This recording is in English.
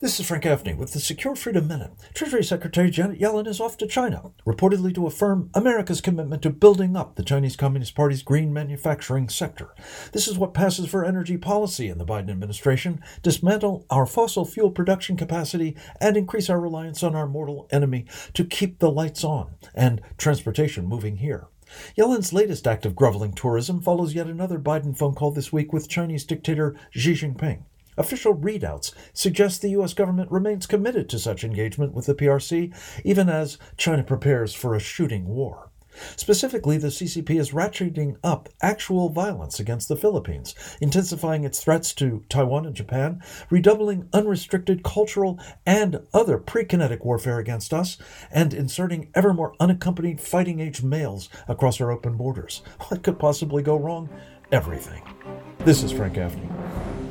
This is Frank Gaffney with the Secure Freedom Minute. Treasury Secretary Janet Yellen is off to China, reportedly to affirm America's commitment to building up the Chinese Communist Party's green manufacturing sector. This is what passes for energy policy in the Biden administration: dismantle our fossil fuel production capacity and increase our reliance on our mortal enemy to keep the lights on and transportation moving here. Yellen's latest act of groveling tourism follows yet another Biden phone call this week with Chinese dictator Xi Jinping. Official readouts suggest the U.S. government remains committed to such engagement with the PRC, even as China prepares for a shooting war. Specifically, the CCP is ratcheting up actual violence against the Philippines, intensifying its threats to Taiwan and Japan, redoubling unrestricted cultural and other pre-kinetic warfare against us, and inserting ever more unaccompanied fighting-age males across our open borders. What could possibly go wrong? Everything. This is Frank Gaffney.